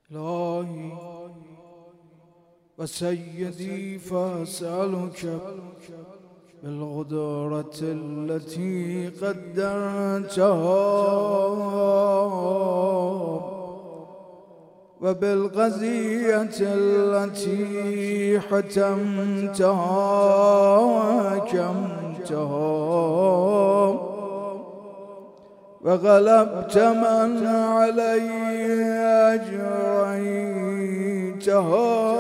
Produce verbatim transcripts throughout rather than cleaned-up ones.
إلهي وسيدي فأسألك بالقدرة التي قدرتها وبالقضية التي حتمتها وحكمتها وغلبت من علي أجريتها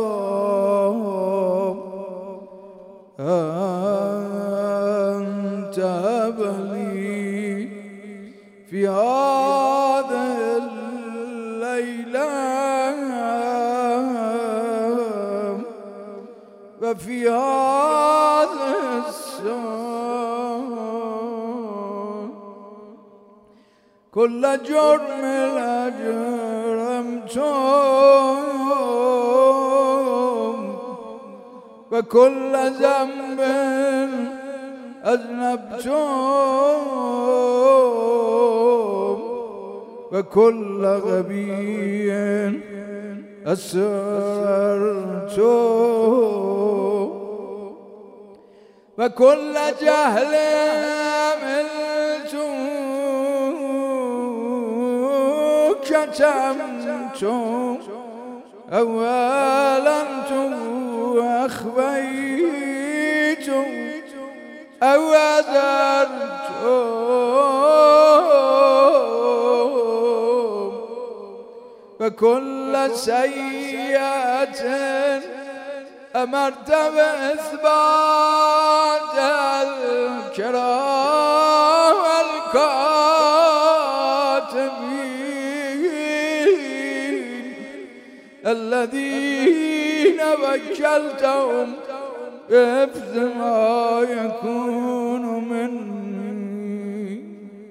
أنت هب لي في هذه الليلة وفي هذه الساعة كل جرم أجرمتم وكل ذنب أذنبتم وكل غبي أسررتم وكل جهل عملتم كتمتم أو أعلنتم وأخفيتم أو أذرتم وكل سيئة أمرت بإثبات الكرام الكاتبين الذين وكلتهم بحفظ ما يكون مني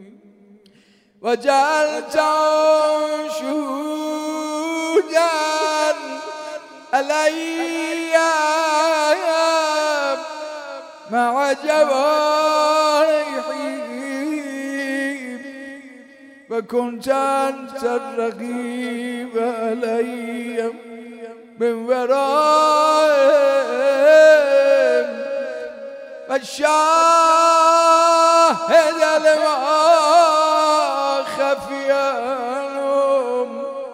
وجعلتهم شهودا علي مع جوارحي وكنت أنت الرقيب علي من ورائهم والشاهد لما خفي عنهم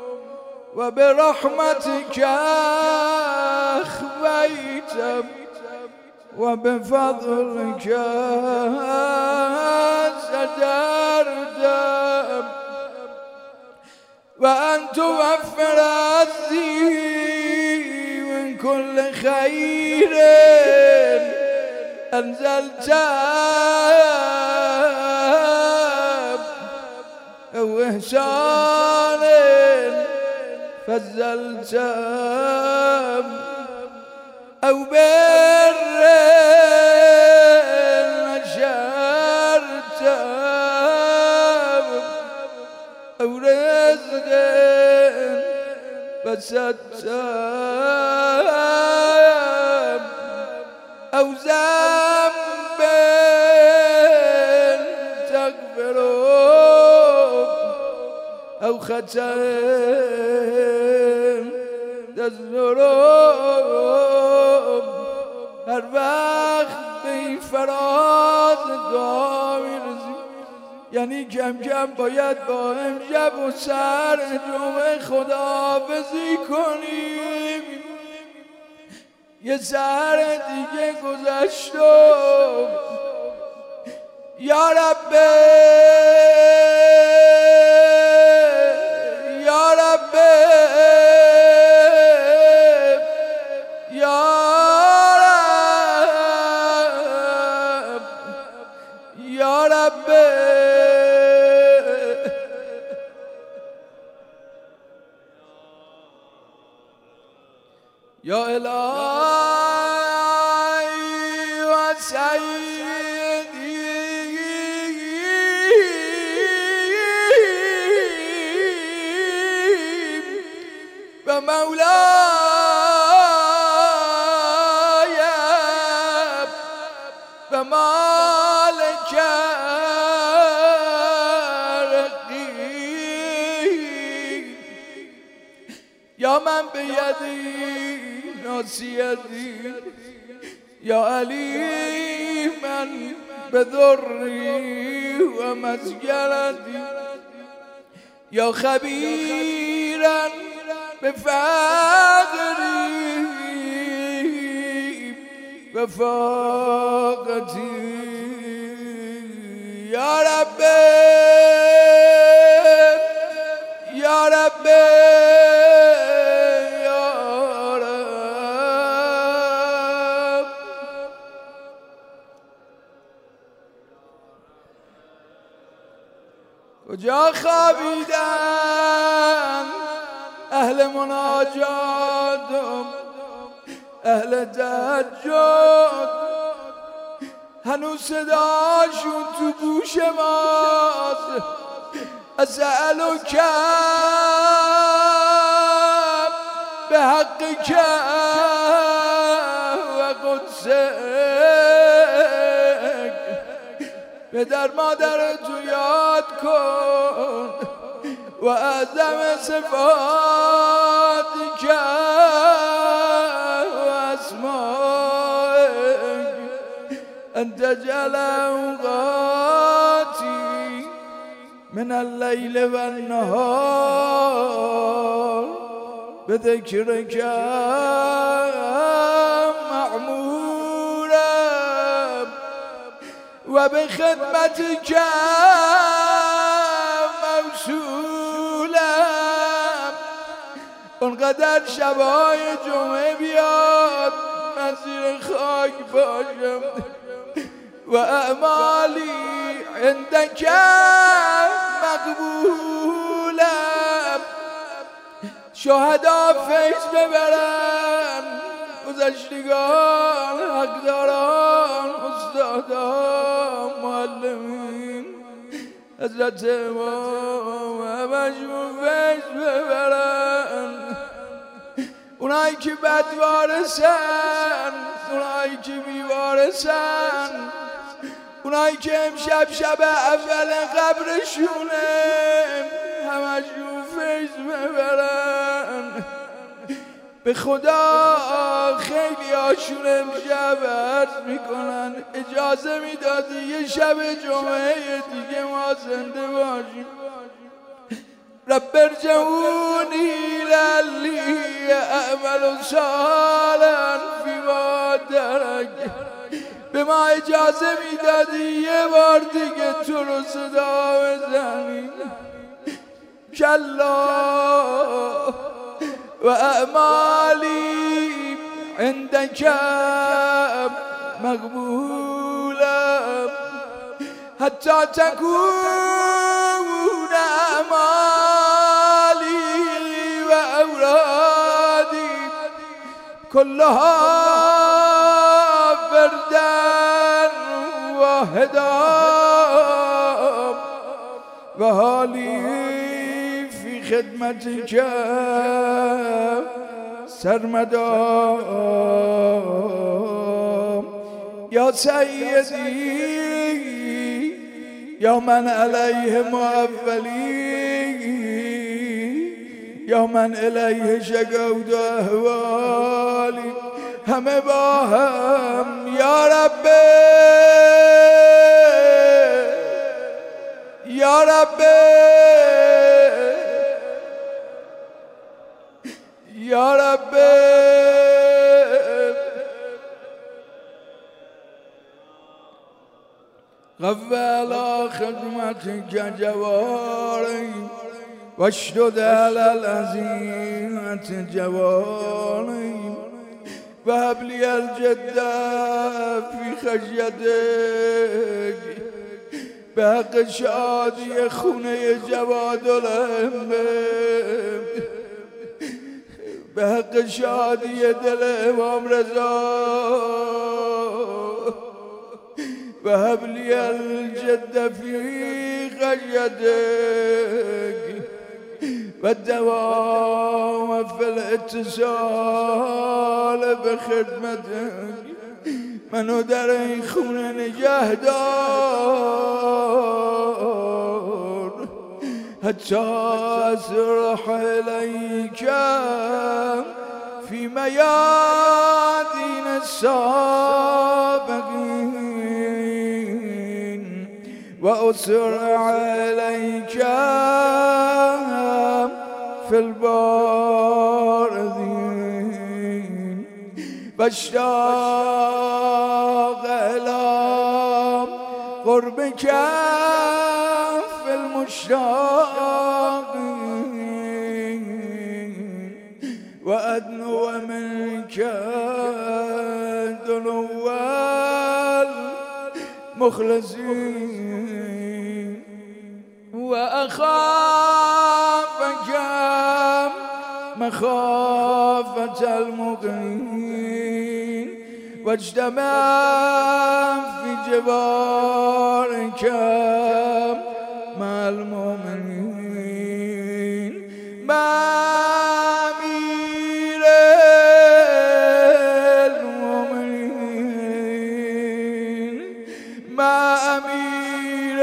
وبرحمتك أخفيت وبفضلك سترت وأن توفر عزي من كل خير أنزلت أو إحسان فزلت أو بر نشرت أو رزق بسطت أو ذنب تغفره أو خطأ تزرم هر وقت به فراز دعا میرسی یعنی کم کم باید با امشب و سر جمعه خداحافظی کنیم. یه سر دیگه گذشتم یا رب یا رب یا رب یا رب یا الهی و سیدی و مولاي و مالک یا من به یدی ناصیتی یا علی من به ضری و مسگرتی یا خبیرا به فقری و فاقتی یا رب یا رب یا رب. کجا خوابیدن اهل مناجات اهل تهجد؟ هنوز صداشون تو گوش ماست. اسألک به حقک و قدسک، پدر مادر تو یاد کن و اعظم صفاتک و اسمائک ان تجعل اوقاتی من اللیل و النهار بذکرک معمورا و بخدمتک موصولا. اونقدر شبای جمعه بیاد من زیر خاک باشم و اعمالی عندک مقبولم. شهدا فیض ببرن، گذشتگان، حقداران، استادان، معلمین، حضرت امام همشون فیض ببرن. اونایی که بدوارسن، اونایی که بیوارسن، اونایی که امشب شب اول قبرشونه همشون فیض ببرن. به خدا خیلی هاشون امشب عرض میکنن اجازه میدادی یه شب جمعه دیگه ما زنده باشیم. رب ارجعونی لعلی اعمل صالحا فیما ترک. به ما اجازه میدادی یه بار دیگه تو رو صدا بزنیم. کلا و اعمالی عندک مقبولا حتی تکون اعمالی و اورادی کلها وردن واحدا و حالی فی خدمتک سرمدا. یا سیدی یا من علیه معولی یا من الیه شکوت احوالی. همه با هم یا رب یا رب یا رب قو علی خدمتک جواری واشدد علی العزیمة جواری و هب لی الجد فی خشیتک. به حق شادی خونه جواد الهمه، به حق شادی دل امام رضا و هب لی الجد فی خشیتک و دوام فی الاتصال به خدمتک. منو در این خونه نگه دار حتى أسرح إليك في ميادين السابقين وأسرع إليك في البارزين واشتاق إلى قربك في المشتاقين وأدنو منك دنو المخلصين وأخافك مخافة المقيمين واجتمع في جوارك مع المؤمنين مع أمير المؤمنين مع أمير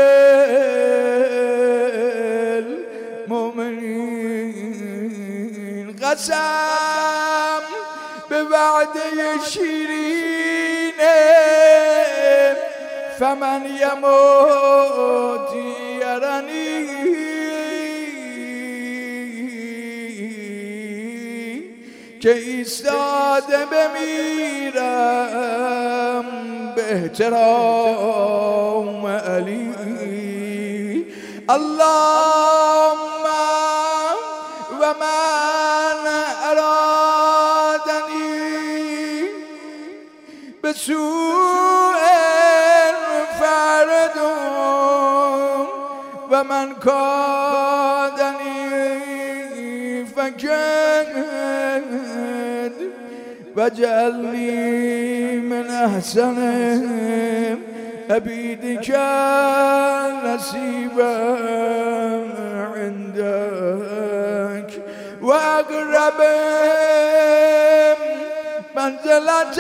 المؤمنين قسم بوعده شيرين فمن يموت يرني که ایستاده بمیرم به احترام علی اللهم و من ارادنی بسوء فردم و من کادنی فکند وجعلني من أحسن عبيدك نصيبا عندك وأقرب منزلة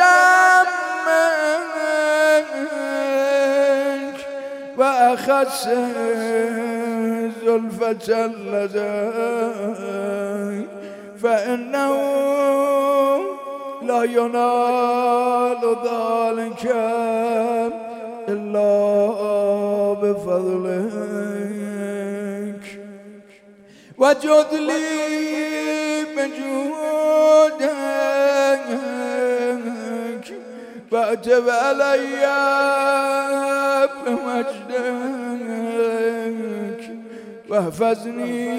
منك وأخس زلفة لديك فإنه لا ينال ذلك إلا بفضلك وجد لي بجودك وأتب علي بمجدك واحفظني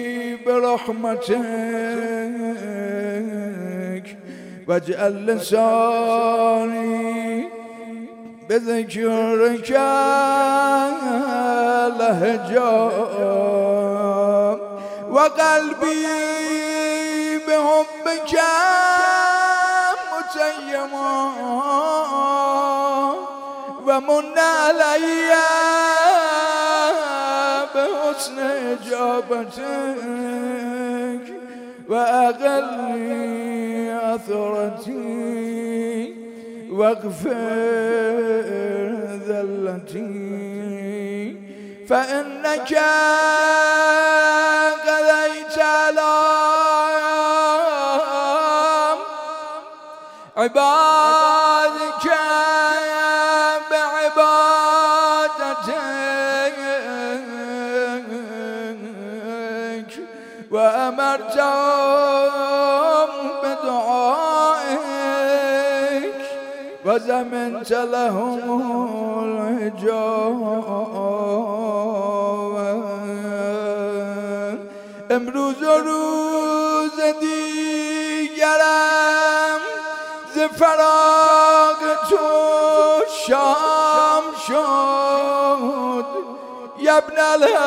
برحمتك واجعل لساني بذكرك لهجا وقلبي بحبك متيما ومن علي بحسن إجابتك وأغلي أثرتي واغفر ذلتي فإنك قضيت على عبادك بعبادتك وأمرتهم بدعائك وزمنت لهم الحجاب امروز و روز دیگرم ز فراق تو شام شد یا ابن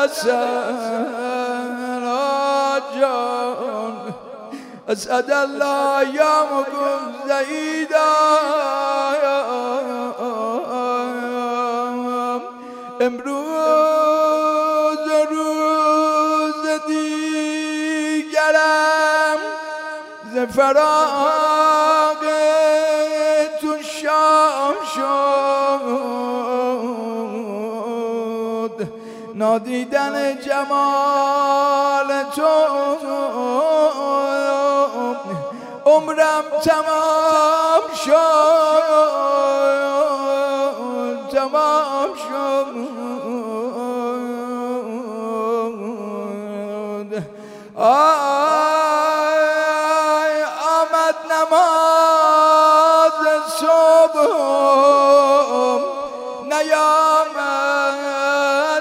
الحسن جان اسعد الله ایامکم سعیدا امروز روز دیگرم ز فراق تو شام شد با دیدن جمال تو عمرم تمام شد تمام شد آی آمد نماز صبح نیامد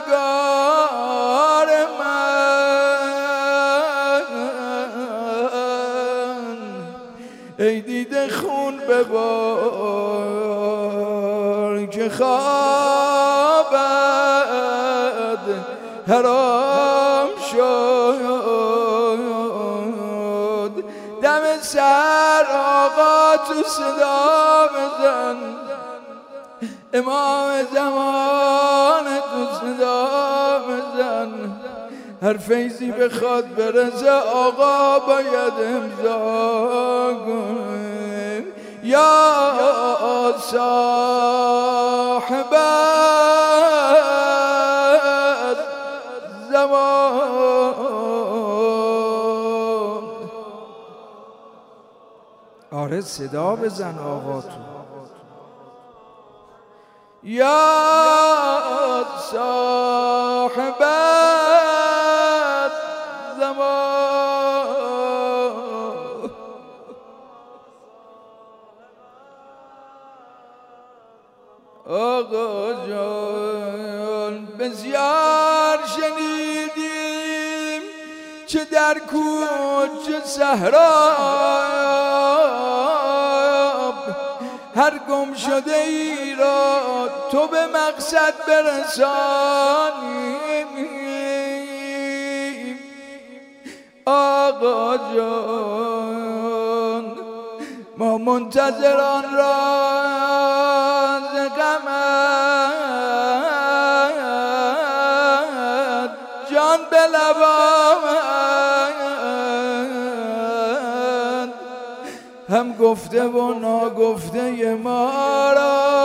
نگار من ای دیده خون ببار که خوابت حرام شد دم سر آقا تو صدا بزن امام زمان تو صدا بزن هر فیضی بخواد برسه آقا باید امضا کنه یا صاحب زمان. آره صدا بزن آقا تو یا صاحب زمان. آقا جان بسیار شنیدیم چه در کوچه صحرا هر گم شده ای را تو به مقصد برسانی. آقا جان ما منتظران را ز غمت جان به لبانت هم گفته و ناگفته ما را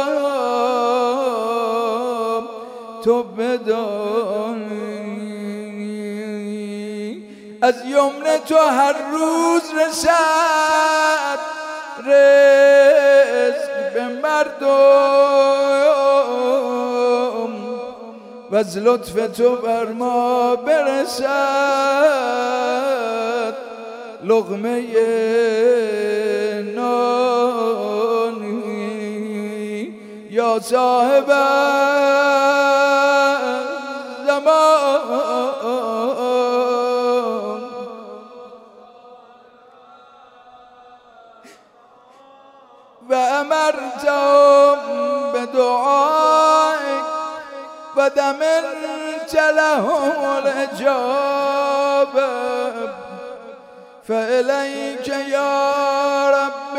تو بدانی. از یمن تو هر روز رسد رزق به مردم و از لطف تو بر ما برسد لقمه نانی. یا صاحب زمان و امرتهم بدعائك و دمنت لهم الاجابه فإليك يا رب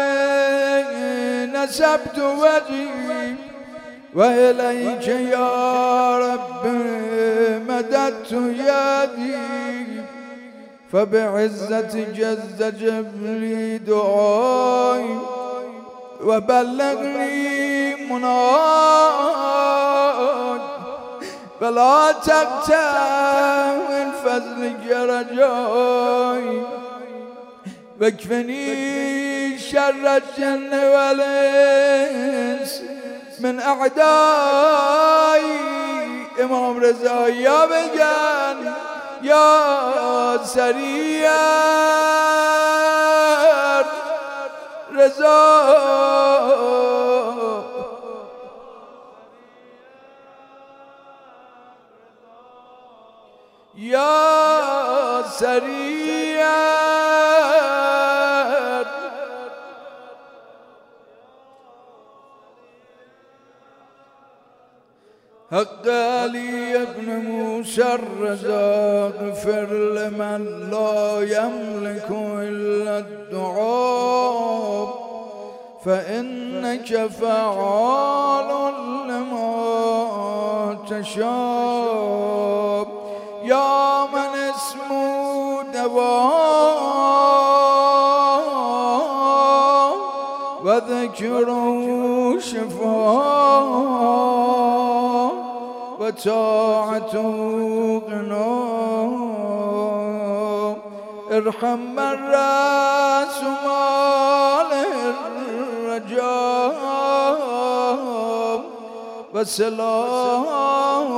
نسبت وجهي وإليك يا رب مددت يدي فبعزة جز جبلي دعائي وبلغني مناك فلا تقطع من فضلك رجائي واكفني شر الجن والانس من اعدائي. امام رضا یا بگن یا سریع رضا یا سریع حق علي ابن موسى الرزا اغفر لمن لا يملك إلا الدعاء فإنك فعال لما تشاء. يا من اسمه دواء وذكره شفاء و طاعت و غنا ارحم من رأس مال الرجاء و سلاح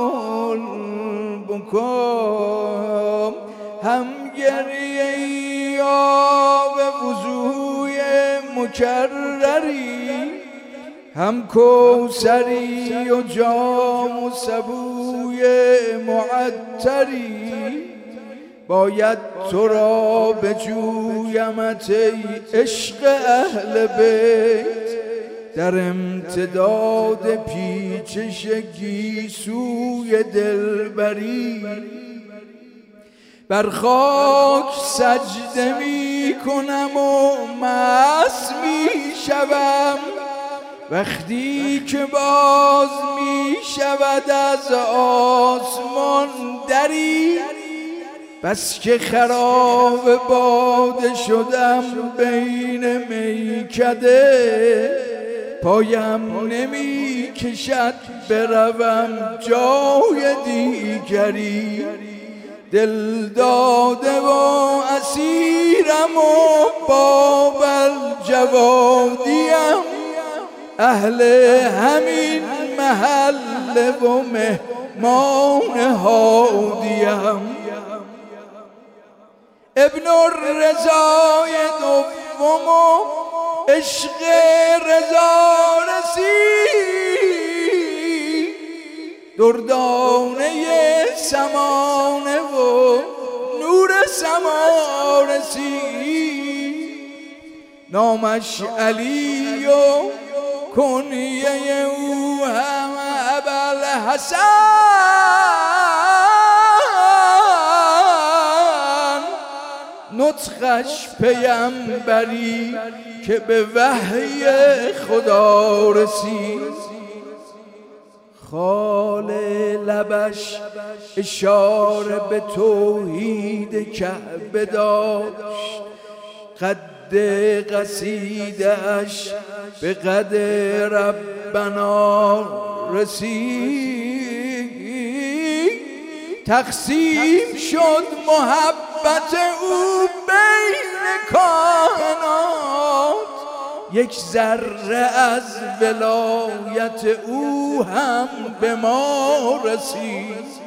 البکا هم گریه یا به وضوی مکرری هم کوثری و جام و سبوی معطری باید تو را بجویمت ای عشق اهل بیت در امتداد پیچش گیسوی دلبری بر خاک سجده می کنم و مست می شوم وقتی که باز می شود از آسمان دری بس که خراب باده شدم بین میکده پایم نمی کشد بروم جای دیگری دل داده و اسیرم و باب الجوادیم اهل همین محل و مهمان هادیم ابن الرضای دوم و عشق رضا رسید دردانه سمانه و نور سما رسید نامش علی و کنیه او هم ابوالحسن نطقش پیمبری که به وحی خدا رسید خال لبش اشاره به توحید کعبه داشت قد قصیده‌اش به قد ربنا رسید تقسیم شد محبت او بین کائنات یک ذره از ولایت او هم به ما رسید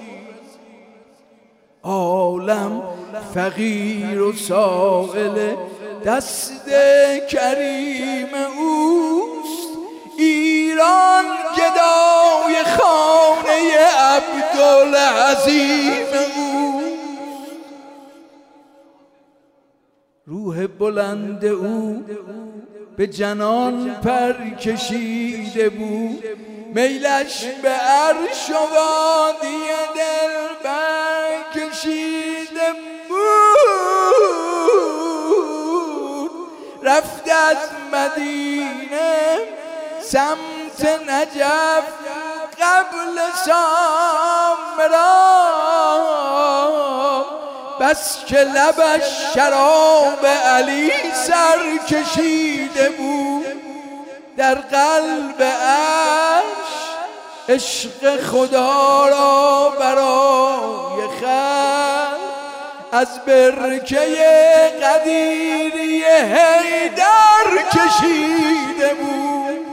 عالم فقیر و سائل دست کریم اوست ایران گدای خانه عبدالعظیم اوست روح بلند او به جنان پر کشیده بود میلش به عرش و وادی دل بر کشیده بود رفت از مدینه سمت نجف قبل سامرا بس که لبش شراب علی سر کشیده بود در قلب عرش عشق خدا را برای خلق از برکه قدیری حیدر کشیده بود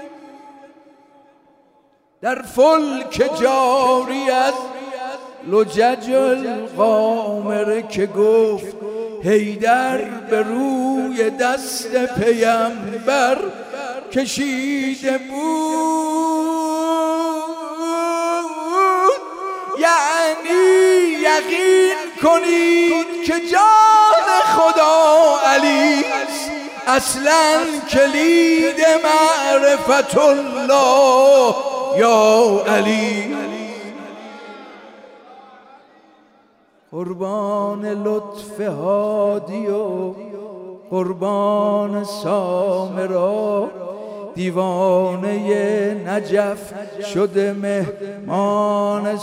در فلک جاری از لجج القامره که گفت حیدر به روی دست پیمبر کشیده بود یعنی یقین کنید که جان خدا علی است اصلا کلید معرفت الله یا علی قربان لطف هادی و قربان سامرا دیوانه نجف شده مهمان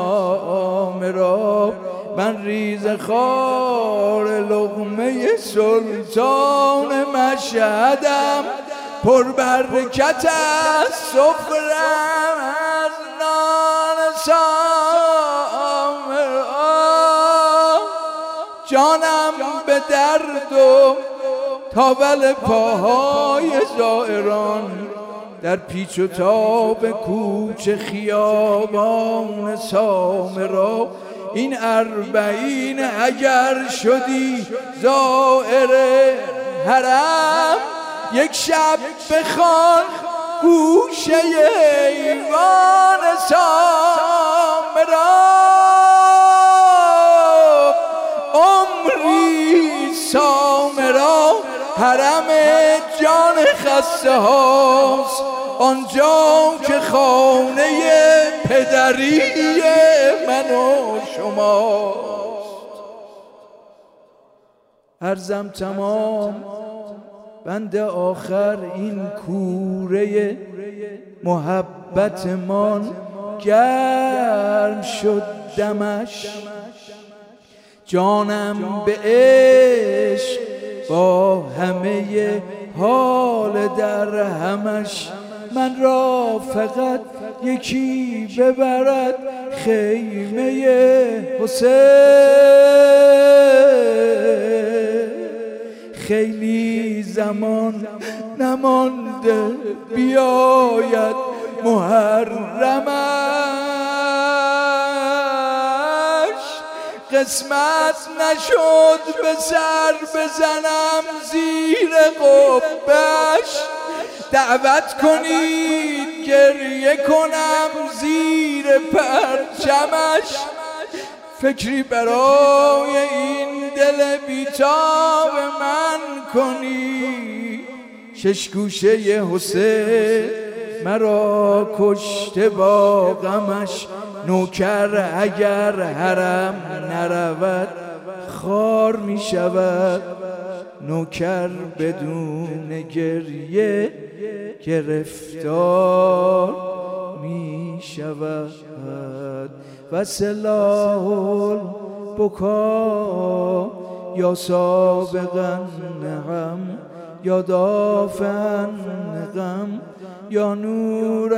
سامرا من ریز خار لقمه سلطان مشهدم پر برکت از سفرم از نان سامرا جانم به درد و تاول پاهای زائران در پیچ و تاب کوچه خیابان سامرا این اربعین اگر شدی زائر حرم یک شب بخوان گوشه ایوان سامرا عمری سامرا حرم جان خسته هاست آنجا که خانه پدری من و شماست. عرضم تمام بند آخر این کوره محبتمان گرم شد دمش جانم به عشق با همه حال در همش من را فقط یکی ببرد خیمه حسین خیلی زمان نمانده بیاید محرمش قسمت نشد به سر بزنم زیر قبش دعوت کنید گریه کنم زیر پرچمش فکری برای این دل بیتاب من کنی شش گوشه حسین مرا کشته با غمش نوکر اگر حرم نرود خار می شود نوکر بدون گریه گرفتار می شود و سلاح البکا یا سابقا غم یا دافعا غم یا نور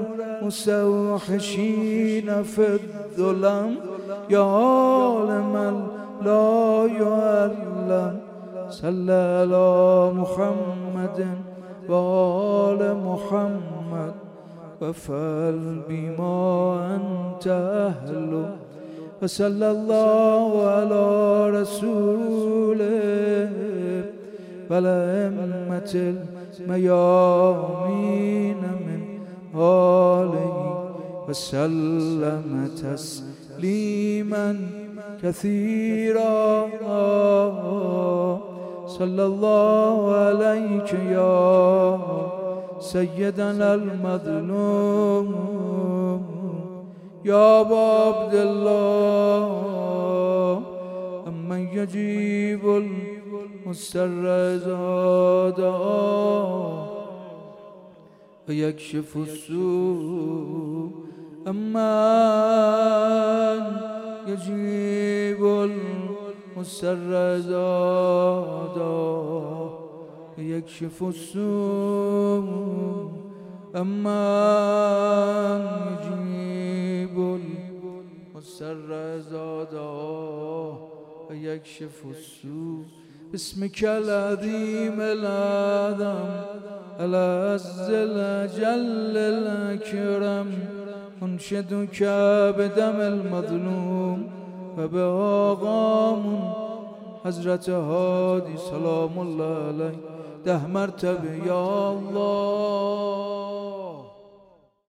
المستوحشین فی الظلم یا عالم لا یعلم صلی علی محمد و آل محمد و فعل بما انت اهل و صلی الله علی رسوله و الائمة المیامین من آله و سلم تسلیما كثيرا صلى الله عليك يا سيدنا المظلوم يا أبا عبد الله أمن يجيب المضطر إذا دعاه ويكشف السوء أمن يجيب المضطر إذا دعاه ويكشف السوء أمن يجيب المضطر إذا دعاه ويكشف السوء باسمك العظيم الأعظم العز الأجل الأكرم أنشدك بدم المظلوم وبآقام حضرت هادي سلام الله عليه ده مرتبه يا الله.